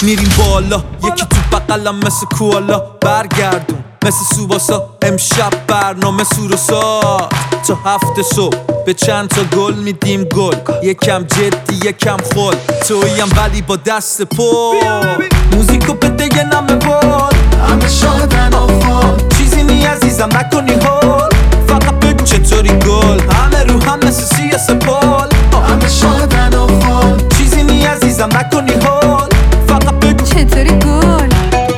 میریم بالا، یکی تو بقلم مثل کوالا. برگردون مثل سوباسا، امشب برنامه سوروسا. تا 7 صبح به چند تا گل میدیم گل، یکم جدی یکم خل. توییم ولی با دست پر، موزیکو بده یه نمه بال. همه شادن آفال، چیزی نی عزیزم نکنی هول. فقط بگو چطوری گل، همه رو هم مثل سی سپال. همه شادن آفال، چیزی نی عزیزم نکنی هول. فقط بگو چطوری گل.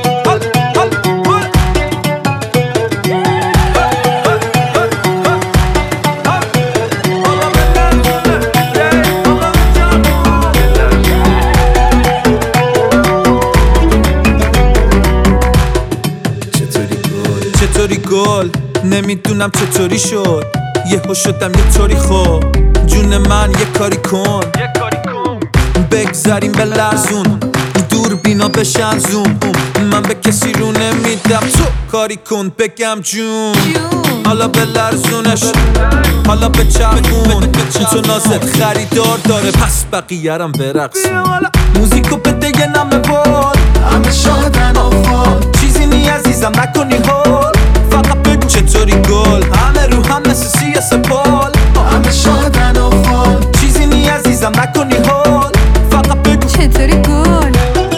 چطوری گل، نمیدونم چطوری شد. یهو شدم یه طوری خوب، جون من یه کاری کن. بگذاریم به لرزون، دور بینا بشن زوم. من به کسی رو نمیدم، تو کاری کن بگم جون. حالا به لرزونش، حالا به چرخون. تو نازت خریدار داره، پس بقیه‌رم برقصون. موزیکو بده یه نمه بال، همه شادن آفال. چیزی نی عزیزم نکنی هول. فقط بگو چطوری گل، همه رو هم مثل سی سپال. همه شادن آفال، چیزی نی عزیزم نکنی هول. فقط بگو چطوری گل.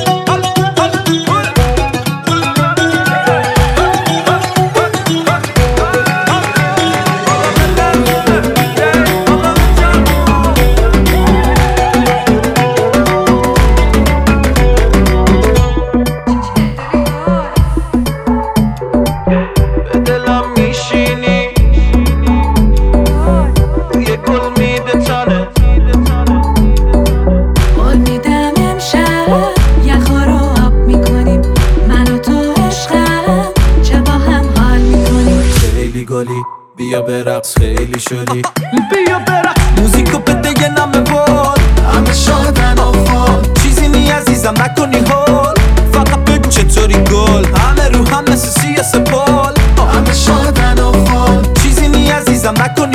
بیا برقص خیلی شدی، بیا برقص. موزیکو بده یه نمه بال، همه شادن آفال. چیزی نی عزیزم نکنی هول. فقط بگو چطوری گل، همه رو هم مثل سی سپال. همه شادن آفال، چیزی نی عزیزم نکنی